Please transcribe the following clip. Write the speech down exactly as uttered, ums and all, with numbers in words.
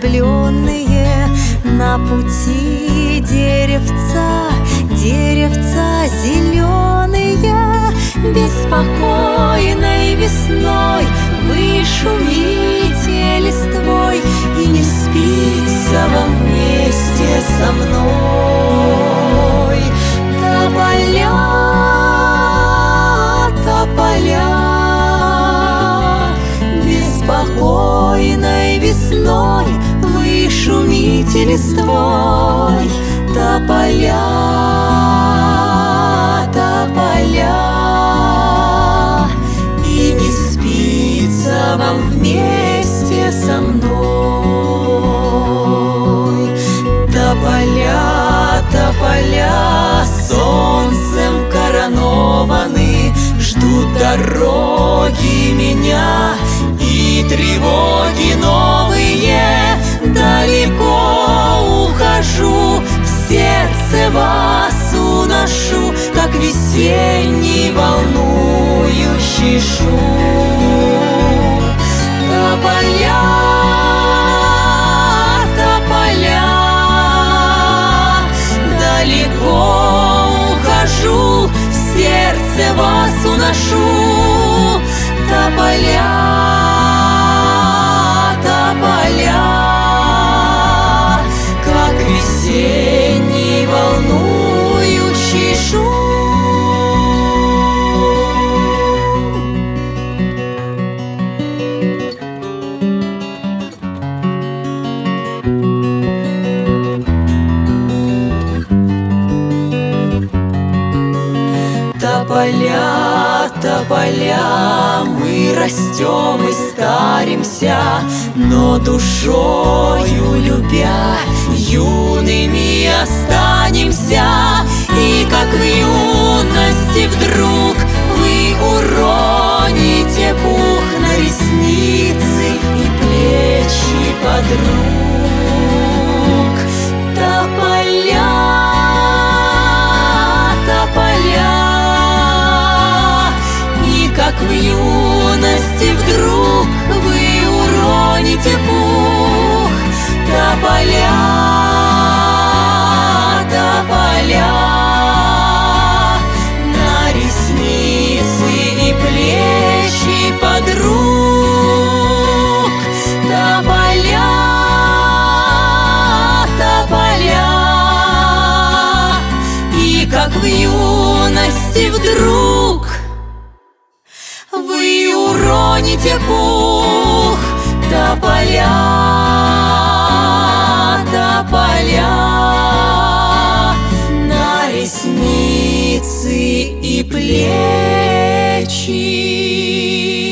влюбленные, на пути деревца, деревца зеленые. Беспокойной весной вы шумите листвой, и не спится вам вместе со мной. Тополя, тополя, беспокойной весной вы шумите листвой. Тополя, тополя, и не спится вам вместе со мной. Тополя, тополя, солнцем коронованы, ждут дороги меня и тревоги новые. Далеко ухожу, в сердце вас уношу, как весенний волнующий шум. Тополя, тополя, далеко ухожу, в сердце вас уношу. Тополя, тополя, как весенний волнующий шум. Тополя, тополя, мы растем и старимся, но душою любя юными останемся. И как в юности вдруг вы уроните пух на ресницы и плечи подруг. Тополя, тополя, как в юности вдруг вы уроните пух. Тополя, тополя, на ресницы и плечи подруг. Тополя, тополя, и как в юности вдруг вы уроните пух. Тополя, тополя, на ресницы и плечи